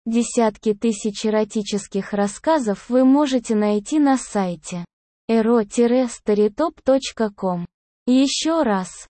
Десятки тысяч эротических рассказов вы можете найти на сайте ero-storytop.com. Еще раз,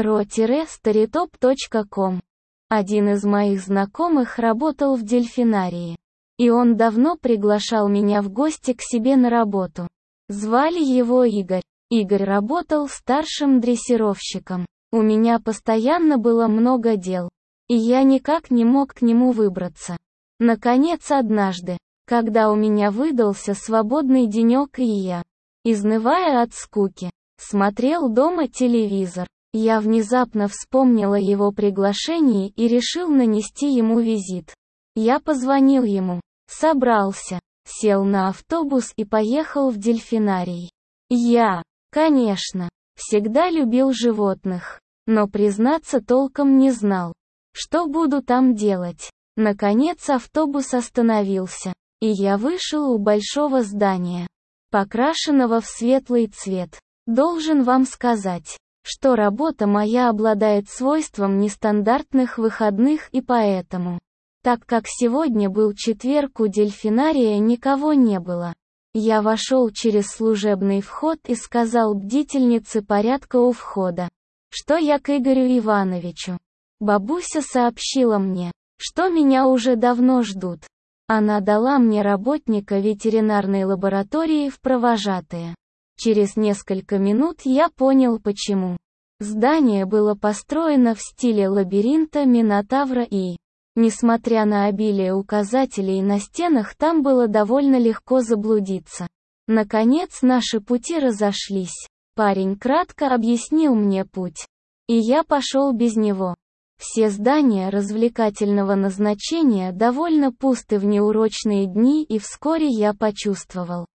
ero-storytop.com. Один из моих знакомых работал в дельфинарии. И он давно приглашал меня в гости к себе на работу. Звали его Игорь. Игорь работал старшим дрессировщиком. У меня постоянно было много дел. И я никак не мог к нему выбраться. Наконец однажды, когда у меня выдался свободный денек и я, изнывая от скуки, смотрел дома телевизор, я внезапно вспомнила его приглашение и решил нанести ему визит. Я позвонил ему, собрался, сел на автобус и поехал в дельфинарий. Я, конечно, всегда любил животных, но признаться толком не знал, что буду там делать. Наконец автобус остановился, и я вышел у большого здания, покрашенного в светлый цвет. Должен вам сказать, что работа моя обладает свойством нестандартных выходных, и поэтому, так как сегодня был четверг, у дельфинария никого не было. Я вошел через служебный вход и сказал бдительнице порядка у входа, что я к Игорю Ивановичу. Бабуся сообщила мне, что меня уже давно ждут. Она дала мне работника ветеринарной лаборатории в провожатые. Через несколько минут я понял почему. Здание было построено в стиле лабиринта Минотавра и, несмотря на обилие указателей на стенах, там было довольно легко заблудиться. Наконец наши пути разошлись. Парень кратко объяснил мне путь. И я пошел без него. Все здания развлекательного назначения довольно пусты в неурочные дни, и вскоре я почувствовал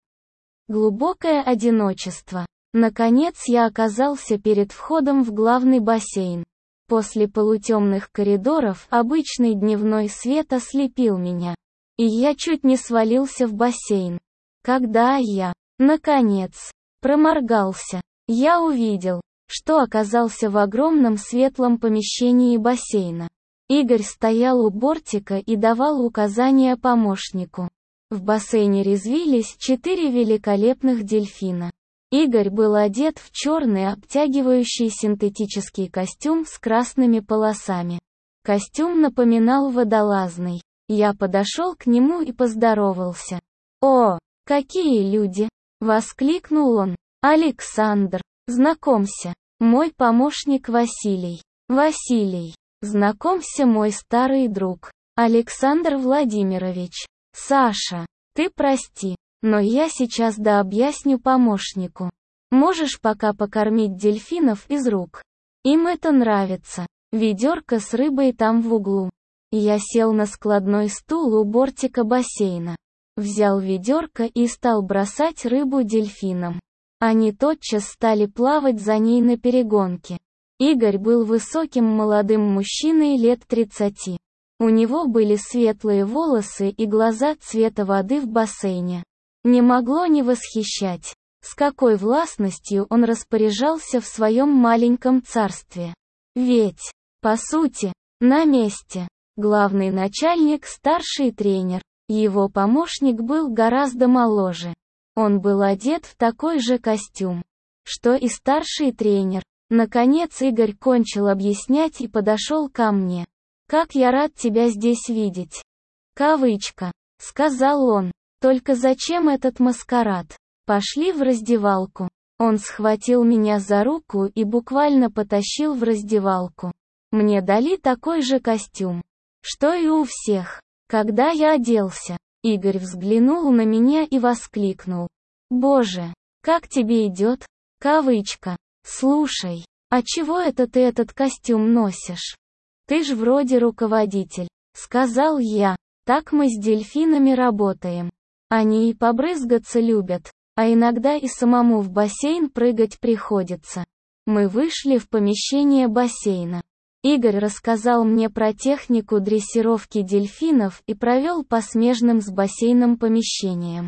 глубокое одиночество. Наконец я оказался перед входом в главный бассейн. После полутемных коридоров обычный дневной свет ослепил меня, и я чуть не свалился в бассейн. Когда я, наконец, проморгался, я увидел, что оказался в огромном светлом помещении бассейна. Игорь стоял у бортика и давал указания помощнику. В бассейне резвились 4 великолепных дельфина. Игорь был одет в черный обтягивающий синтетический костюм с красными полосами. Костюм напоминал водолазный. Я подошел к нему и поздоровался. «О, какие люди!» — воскликнул он. «Александр, знакомься, мой помощник Василий. Василий, знакомься, мой старый друг, Александр Владимирович. Саша, ты прости, но я сейчас объясню помощнику. Можешь пока покормить дельфинов из рук. Им это нравится. Ведерко с рыбой там в углу». Я сел на складной стул у бортика бассейна. Взял ведерко и стал бросать рыбу дельфинам. Они тотчас стали плавать за ней на перегонке. Игорь был высоким молодым мужчиной лет 30. У него были светлые волосы и глаза цвета воды в бассейне. Не могло не восхищать, с какой властностью он распоряжался в своем маленьком царстве. Ведь, по сути, на месте, главный начальник, старший тренер, его помощник был гораздо моложе. Он был одет в такой же костюм, что и старший тренер. Наконец Игорь кончил объяснять и подошел ко мне. «Как я рад тебя здесь видеть!» Кавычка, сказал он. «Только зачем этот маскарад? Пошли в раздевалку». Он схватил меня за руку и буквально потащил в раздевалку. Мне дали такой же костюм, что и у всех. Когда я оделся, Игорь взглянул на меня и воскликнул. «Боже, как тебе идет?» Кавычка. «Слушай, а чего это ты этот костюм носишь? Ты ж вроде руководитель», — сказал я. «Так мы с дельфинами работаем. Они и побрызгаться любят, а иногда и самому в бассейн прыгать приходится». Мы вышли в помещение бассейна. Игорь рассказал мне про технику дрессировки дельфинов и провел по смежным с бассейном помещениям.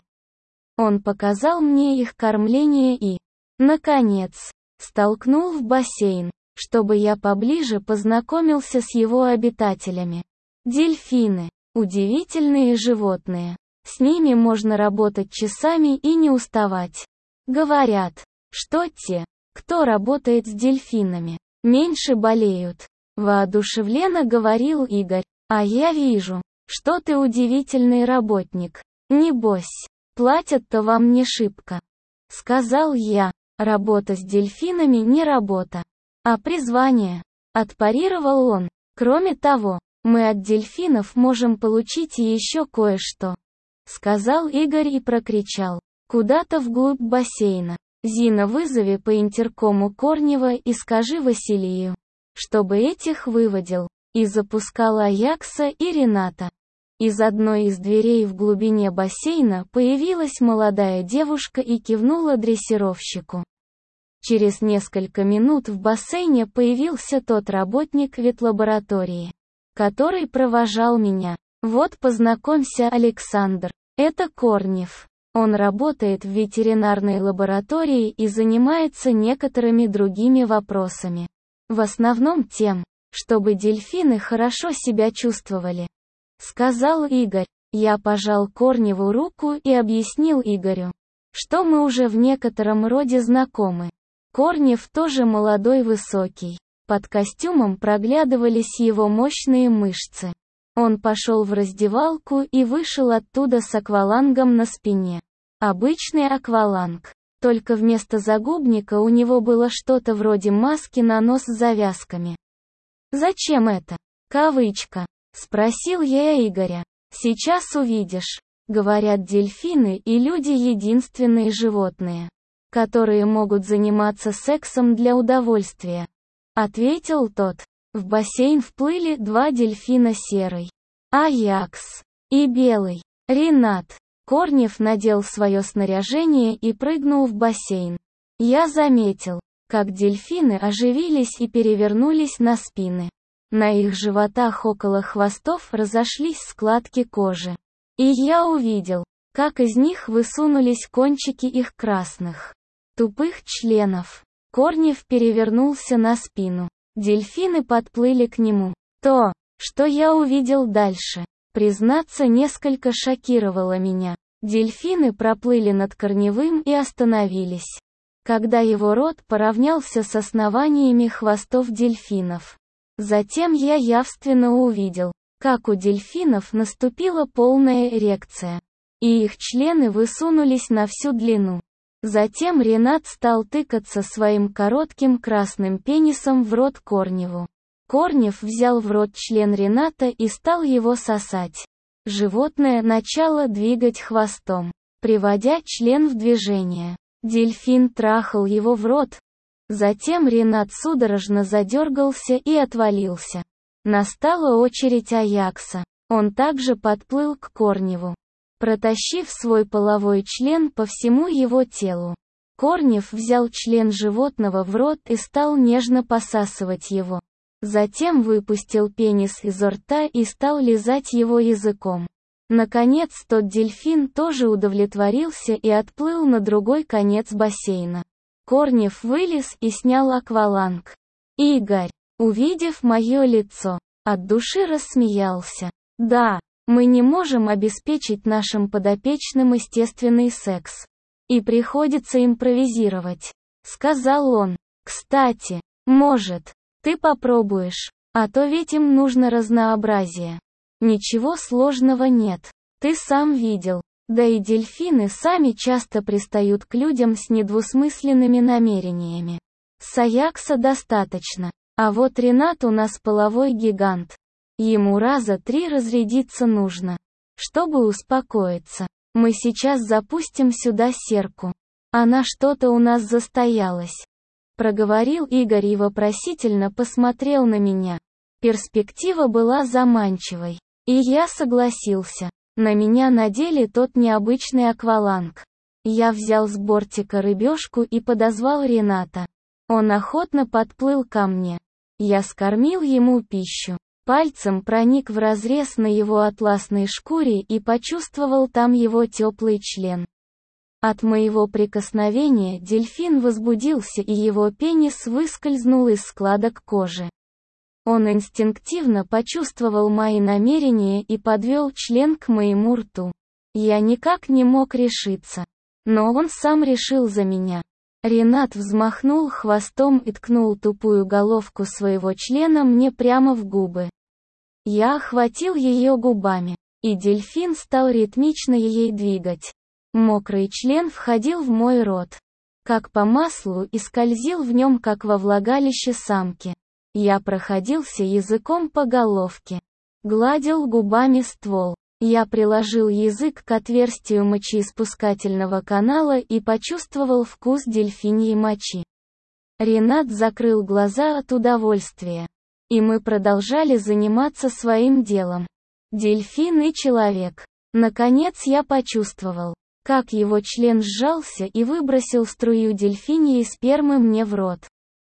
Он показал мне их кормление и, наконец, столкнул в бассейн, чтобы я поближе познакомился с его обитателями. Дельфины, Удивительные животные. С ними можно работать часами и не уставать. Говорят, что те, кто работает с дельфинами, меньше болеют. Воодушевленно говорил Игорь. А я вижу, что ты удивительный работник. Небось, платят-то вам не шибко. Сказал я. Работа с дельфинами не работа, а призвание. Отпарировал он. Кроме того, мы от дельфинов можем получить еще кое-что. Сказал Игорь и прокричал. Куда-то вглубь бассейна. Зина, вызови по интеркому Корнева и скажи Василию, чтобы этих выводил. И запускал Аякса и Рената. Из одной из дверей в глубине бассейна появилась молодая девушка и кивнула дрессировщику. Через несколько минут в бассейне появился тот работник ветлаборатории, который провожал меня. Вот познакомься, Александр. Это Корнев. Он работает в ветеринарной лаборатории и занимается некоторыми другими вопросами. В основном тем, чтобы дельфины хорошо себя чувствовали. Сказал Игорь. Я пожал Корневу руку и объяснил Игорю, что мы уже в некотором роде знакомы. Корнев тоже молодой высокий. Под костюмом проглядывались его мощные мышцы. Он пошел в раздевалку и вышел оттуда с аквалангом на спине. Обычный акваланг. Только вместо загубника у него было что-то вроде маски на нос с завязками. «Зачем это?» «Кавычка», — спросил я Игоря. «Сейчас увидишь. Говорят, дельфины и люди единственные животные, которые могут заниматься сексом для удовольствия», — ответил тот. В бассейн вплыли два дельфина серый, Аякс, и белый, Ренат. Корнев надел свое снаряжение и прыгнул в бассейн. Я заметил, как дельфины оживились и перевернулись на спины. На их животах около хвостов разошлись складки кожи. И я увидел, как из них высунулись кончики их красных, тупых членов. Корнев перевернулся на спину. Дельфины подплыли к нему. То, что я увидел дальше, признаться, несколько шокировало меня. Дельфины проплыли над Корневым и остановились, когда его рот поравнялся с основаниями хвостов дельфинов. Затем я явственно увидел, как у дельфинов наступила полная эрекция, и их члены высунулись на всю длину. Затем Ренат стал тыкаться своим коротким красным пенисом в рот Корневу. Корнев взял в рот член Рената и стал его сосать. Животное начало двигать хвостом, приводя член в движение. Дельфин трахал его в рот. Затем Ренат судорожно задергался и отвалился. Настала очередь Аякса. Он также подплыл к Корневу, протащив свой половой член по всему его телу. Корнев взял член животного в рот и стал нежно посасывать его. Затем выпустил пенис изо рта и стал лизать его языком. Наконец тот дельфин тоже удовлетворился и отплыл на другой конец бассейна. Корнев вылез и снял акваланг. Игорь, увидев мое лицо, от души рассмеялся. Да, мы не можем обеспечить нашим подопечным естественный секс. И приходится импровизировать, сказал он. Кстати, может, ты попробуешь, а то ведь им нужно разнообразие. Ничего сложного нет. Ты сам видел. Да и дельфины сами часто пристают к людям с недвусмысленными намерениями. С Аякса достаточно. А вот Ренат у нас половой гигант. Ему раза 3 разрядиться нужно, чтобы успокоиться. Мы сейчас запустим сюда серку. Она что-то у нас застоялась. Проговорил Игорь и вопросительно посмотрел на меня. Перспектива была заманчивой. И я согласился. На меня надели тот необычный акваланг. Я взял с бортика рыбешку и подозвал Рената. Он охотно подплыл ко мне. Я скормил ему пищу. Пальцем проник в разрез на его атласной шкуре и почувствовал там его теплый член. От моего прикосновения дельфин возбудился и его пенис выскользнул из складок кожи. Он инстинктивно почувствовал мои намерения и подвел член к моему рту. Я никак не мог решиться. Но он сам решил за меня. Ренат взмахнул хвостом и ткнул тупую головку своего члена мне прямо в губы. Я охватил ее губами, и дельфин стал ритмично ей двигать. Мокрый член входил в мой рот, как по маслу, и скользил в нем, как во влагалище самки. Я проходился языком по головке, гладил губами ствол. Я приложил язык к отверстию мочеиспускательного канала и почувствовал вкус дельфиньей мочи. Ренат закрыл глаза от удовольствия. И мы продолжали заниматься своим делом. Дельфин и человек. Наконец я почувствовал, как его член сжался и выбросил струю дельфиньей спермы мне в рот.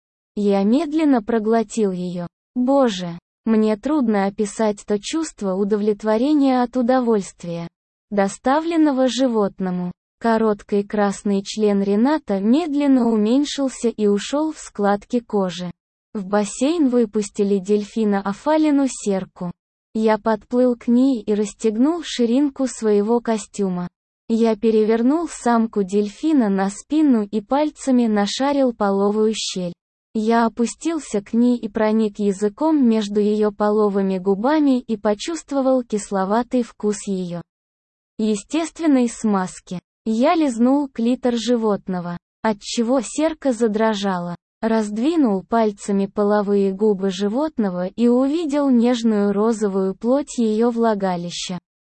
Я медленно проглотил ее. Боже! Мне трудно описать то чувство удовлетворения от удовольствия, доставленного животному. Короткий красный член Рената медленно уменьшился и ушел в складки кожи. В бассейн выпустили дельфина Афалину Серку. Я подплыл к ней и расстегнул ширинку своего костюма. Я перевернул самку дельфина на спину и пальцами нашарил половую щель. Я опустился к ней и проник языком между ее половыми губами и почувствовал кисловатый вкус ее естественной смазки. Я лизнул клитор животного, отчего серка задрожала. Раздвинул пальцами половые губы животного и увидел нежную розовую плоть ее влагалища.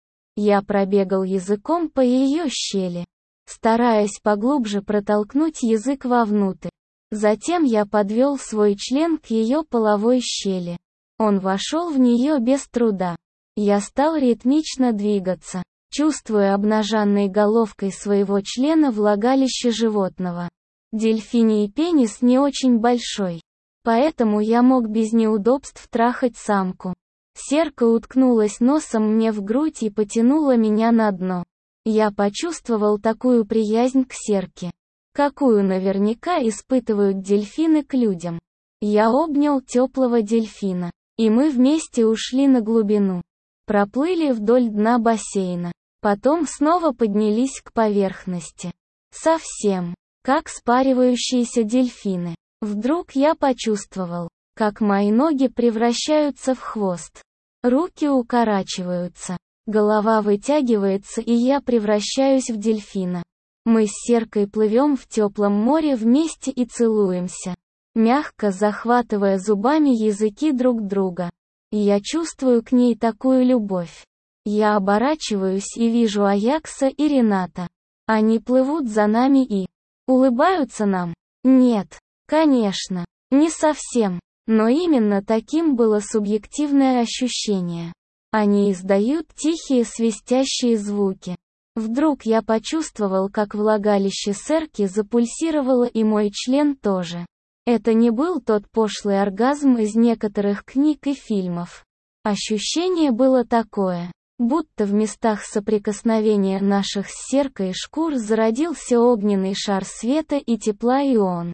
Я пробегал языком по ее щели, стараясь поглубже протолкнуть язык вовнутрь. Затем я подвел свой член к ее половой щели. Он вошел в нее без труда. Я стал ритмично двигаться, чувствуя обнаженной головкой своего члена влагалище животного. Дельфиний пенис не очень большой, поэтому я мог без неудобств трахать самку. Серка уткнулась носом мне в грудь и потянула меня на дно. Я почувствовал такую приязнь к серке, какую наверняка испытывают дельфины к людям. Я обнял теплого дельфина, и мы вместе ушли на глубину. Проплыли вдоль дна бассейна, потом снова поднялись к поверхности. Совсем как спаривающиеся дельфины. Вдруг я почувствовал, как мои ноги превращаются в хвост. Руки укорачиваются, голова вытягивается, и я превращаюсь в дельфина. Мы с Серкой плывем в теплом море вместе и целуемся, мягко захватывая зубами языки друг друга. И я чувствую к ней такую любовь. Я оборачиваюсь и вижу Аякса и Рената. Они плывут за нами и улыбаются нам? Нет, конечно, не совсем. Но именно таким было субъективное ощущение. Они издают тихие свистящие звуки. Вдруг я почувствовал, как влагалище Серки запульсировало, и мой член тоже. Это не был тот пошлый оргазм из некоторых книг и фильмов. Ощущение было такое, будто в местах соприкосновения наших с Серкой шкур зародился огненный шар света и тепла, и он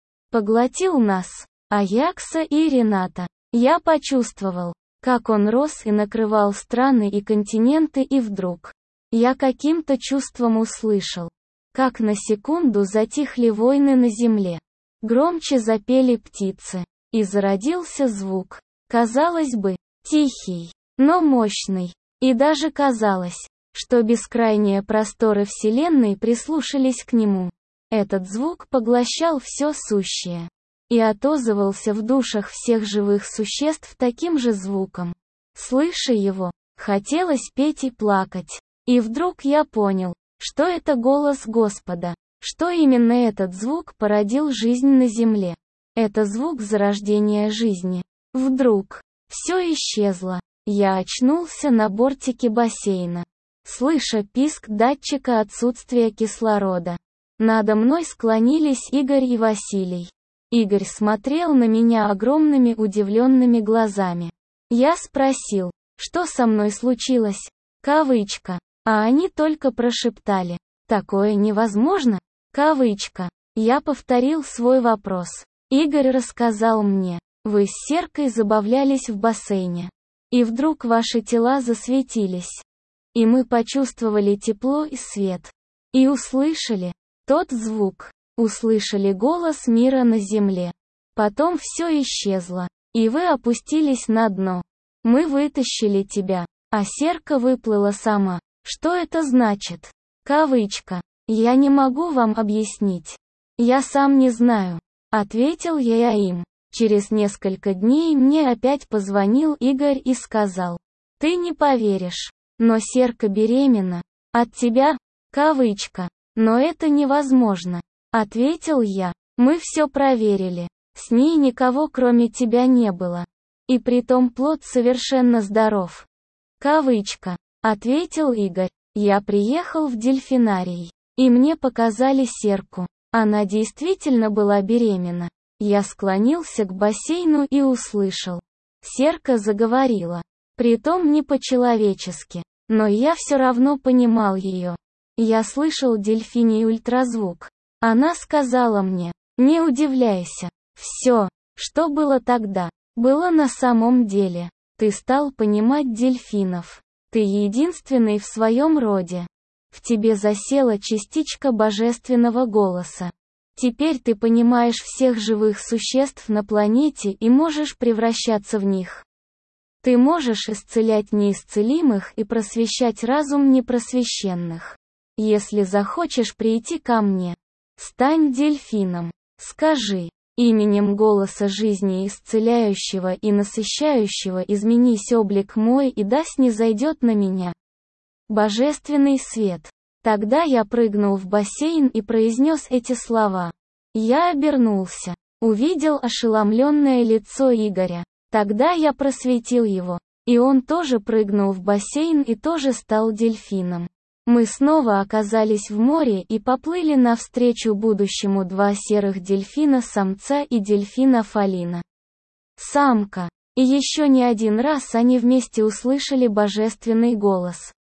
поглотил нас, Аякса и Рената. Я почувствовал, как он рос и накрывал страны и континенты, и вдруг я каким-то чувством услышал, как на секунду затихли войны на земле. Громче запели птицы, и зародился звук. Казалось бы, тихий, но мощный. И даже казалось, что бескрайние просторы Вселенной прислушались к нему. Этот звук поглощал все сущее и отозвался в душах всех живых существ таким же звуком. Слыша его, хотелось петь и плакать. И вдруг я понял, что это голос Господа, что именно этот звук породил жизнь на земле. Это звук зарождения жизни. Вдруг все исчезло. Я очнулся на бортике бассейна, слыша писк датчика отсутствия кислорода. Надо мной склонились Игорь и Василий. Игорь смотрел на меня огромными удивленными глазами. Я спросил, что со мной случилось? Кавычка. А они только прошептали: такое невозможно? Кавычка. Я повторил свой вопрос. Игорь рассказал мне: Вы с Серкой забавлялись в бассейне. И вдруг ваши тела засветились. И мы почувствовали тепло и свет. И услышали тот звук. Услышали голос мира на земле. Потом все исчезло. И вы опустились на дно. Мы вытащили тебя. А Серка выплыла сама. Что это значит? Кавычка. Я не могу вам объяснить. Я сам не знаю. Ответил я им. Через несколько дней мне опять позвонил Игорь и сказал. Ты не поверишь. Но Серка беременна. От тебя? Кавычка. Но это невозможно. Ответил я. Мы все проверили. С ней никого кроме тебя не было. И притом плод совершенно здоров. Кавычка. Ответил Игорь. Я приехал в дельфинарий. И мне показали Серку. Она действительно была беременна. Я склонился к бассейну и услышал. Серка заговорила. Притом не по-человечески. Но я все равно понимал ее. Я слышал дельфиний ультразвук. Она сказала мне, не удивляйся. Все, что было тогда, было на самом деле. Ты стал понимать дельфинов. Ты единственный в своем роде. В тебе засела частичка божественного голоса. Теперь ты понимаешь всех живых существ на планете и можешь превращаться в них. Ты можешь исцелять неисцелимых и просвещать разум непросвещенных. Если захочешь прийти ко мне, стань дельфином. Скажи, именем голоса жизни исцеляющего и насыщающего изменись облик мой и да снизойдет на меня божественный свет. Тогда я прыгнул в бассейн и произнес эти слова. Я обернулся, увидел ошеломленное лицо Игоря. Тогда я просветил его, и он тоже прыгнул в бассейн и тоже стал дельфином. Мы снова оказались в море и поплыли навстречу будущему два серых дельфина-самца и дельфина-фалина. Самка. И еще не один раз они вместе услышали божественный голос.